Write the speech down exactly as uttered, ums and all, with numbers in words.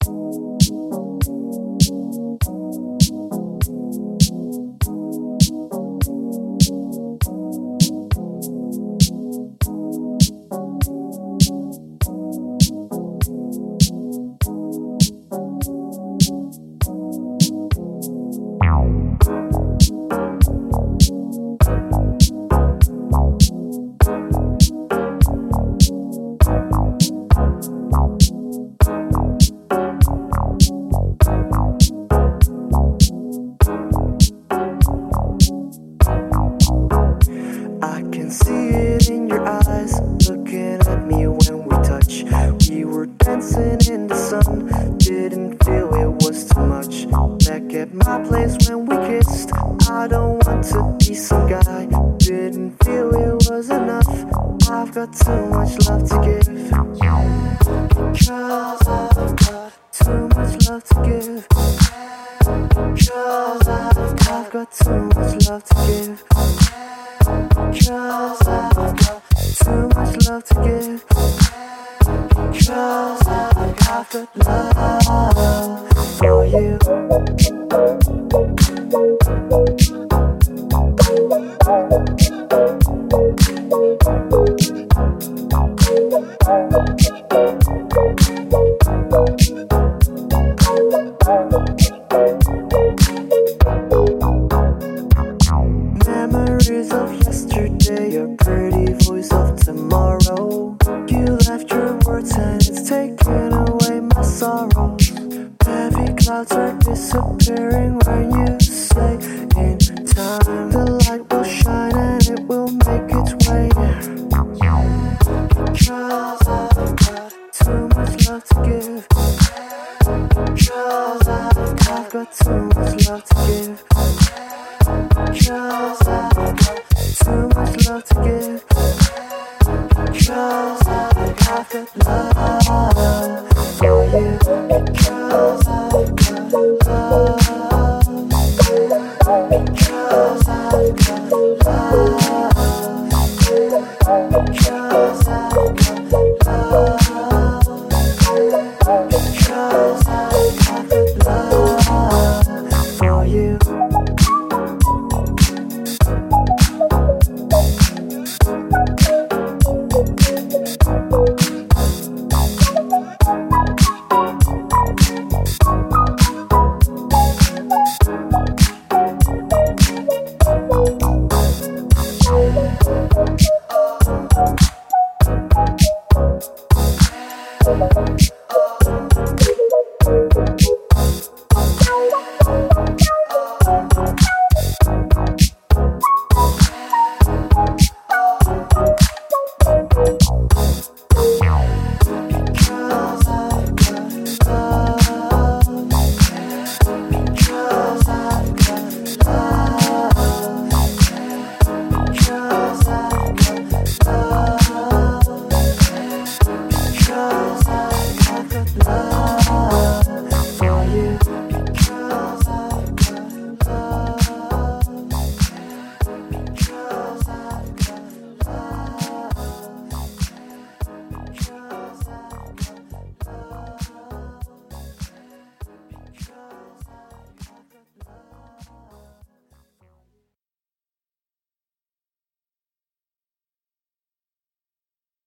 I can see it in your eyes, looking at me when we touch. We were dancing in the sun, didn't feel it was too much. Back at my place when we kissed, I don't want to be some guy. Didn't feel it was enough, I've got too much love to give. Cause I've got too much love to give. Cause I've, I've got too much love to give. Cause I've got too much love to give. Cause I've got love for you. Memories of yesterday, a pretty voice of tomorrow. You left your words and it's taken away my sorrow. Heavy clouds are disappearing when you say in time the light will shine and it will make its way. Cause I've got too much love to give. Cause I've, I've got too much love to give. Cause I've got too much love to give. Cause I've got love for you.